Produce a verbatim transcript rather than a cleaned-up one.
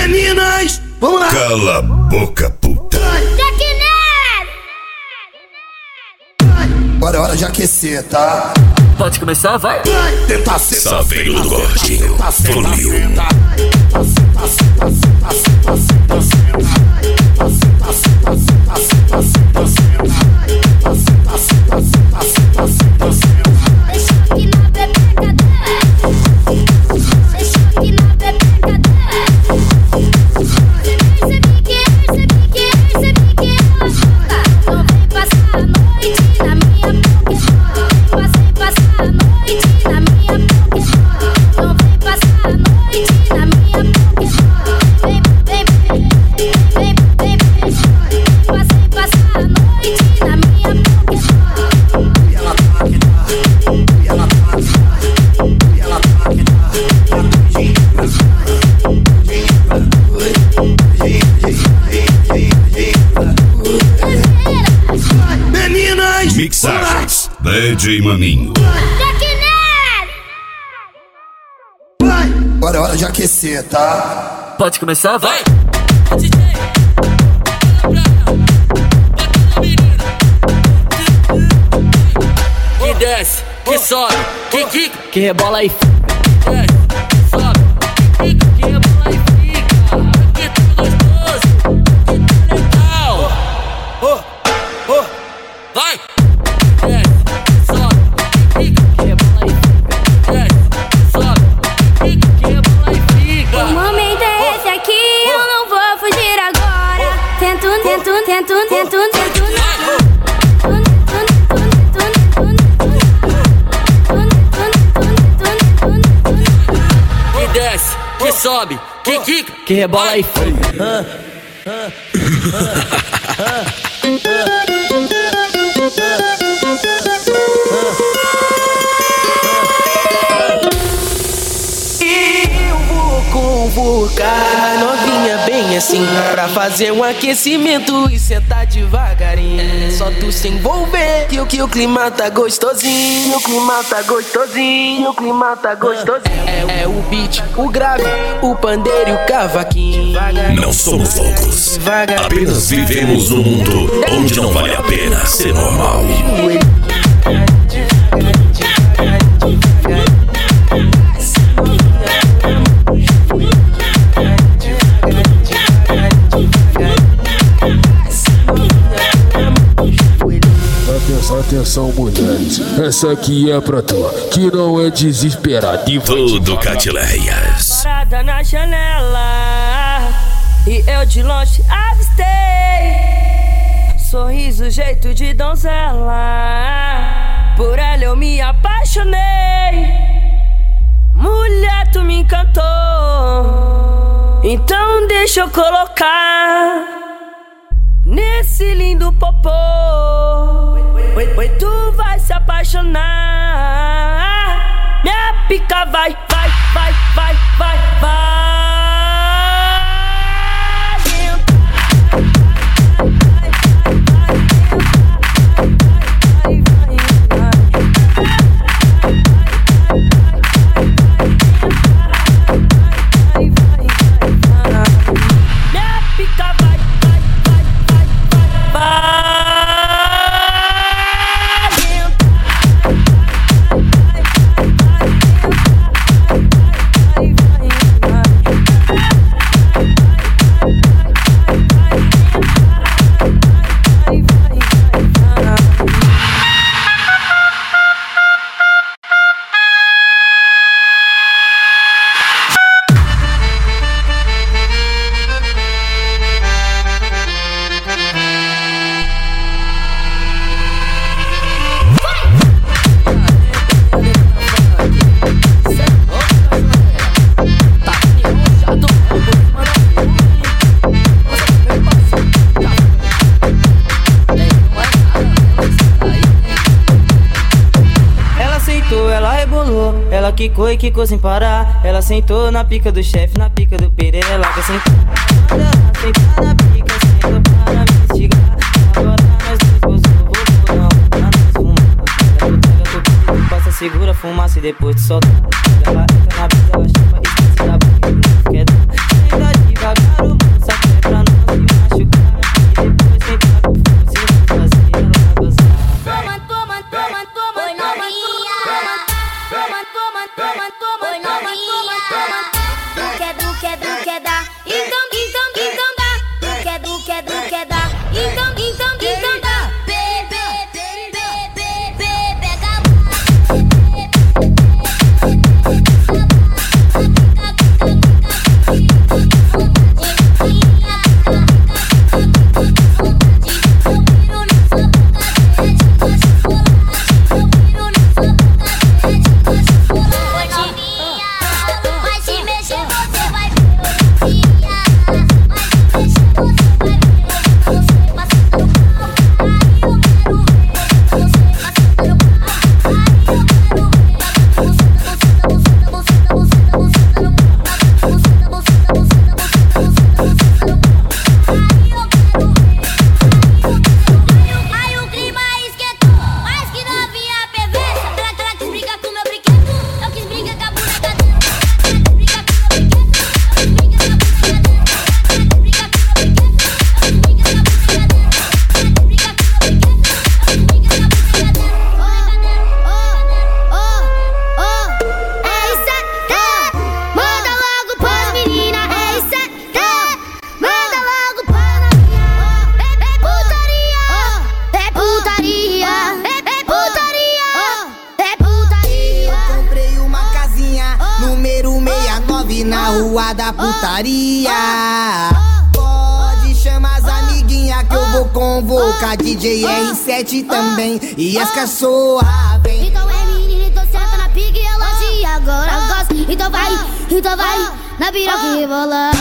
Meninas, vamos lá. Cala a boca, puta. Agora é hora de aquecer, tá? Pode começar, vai. Tenta ser Saveiro do Gordinho. Volume. Mixagens D J Maninho. Agora é hora de aquecer, tá? Pode começar, vai. Que desce, que sobe, que quica, que rebola e fica. Desce, sobe, que quica, que rebola e fica. Que tá gostoso, que tá legal. Oh, oh, vai. Desce, sobe, que quica, que rebola e fica. Desce, sobe, que quica, que rebola e fica. O momento é esse aqui, eu não vou fugir agora. Tento, tento, tento, tento, tento. Que sobe, que quica, que rebola e fica. Eu vou convocar a novinha bem assim, pra fazer um aquecimento e sentar devagarinho. Só tu se envolver que o que o clima tá gostosinho. O clima tá gostosinho, o clima tá gostosinho. É, é o beat, o grave, o pandeiro e o cavaquinho. Não somos loucos, apenas vivemos num mundo onde não vale a pena ser normal. Atenção, atenção, mulheres, essa aqui é pra tu, que não é desesperado e tudo Catileias. Parada na janela e eu de longe avistei sorriso, jeito de donzela. Por ela eu me apaixonei. Mulher, tu me encantou, então deixa eu colocar nesse lindo popô. Oi, oi, tu vai se apaixonar. Minha pica vai, vai, vai, vai, vai, vai. Minha pica vai, vai, vai, vai, vai. Ela quicou e quicou sem parar. Ela sentou na pica do chefe, na pica do Pereira. Ela quer sentar, ela sentar na pica, sentou para me instigar. Agora nós dois gozou, voltou, não, pra nós fumar. Ela pega teu pinto, passa, segura a fumaça e depois te solta. Ela entra na brisa, ela chupa e esquece da boca. Quer dar, ainda diva, Na rua da putaria, pode chamar as amiguinhas que eu vou convocar D J R sete também e as cachorras vem. Então é menina, então senta na pique e ela se agora gosta. Então vai, então vai, na piroca e bola.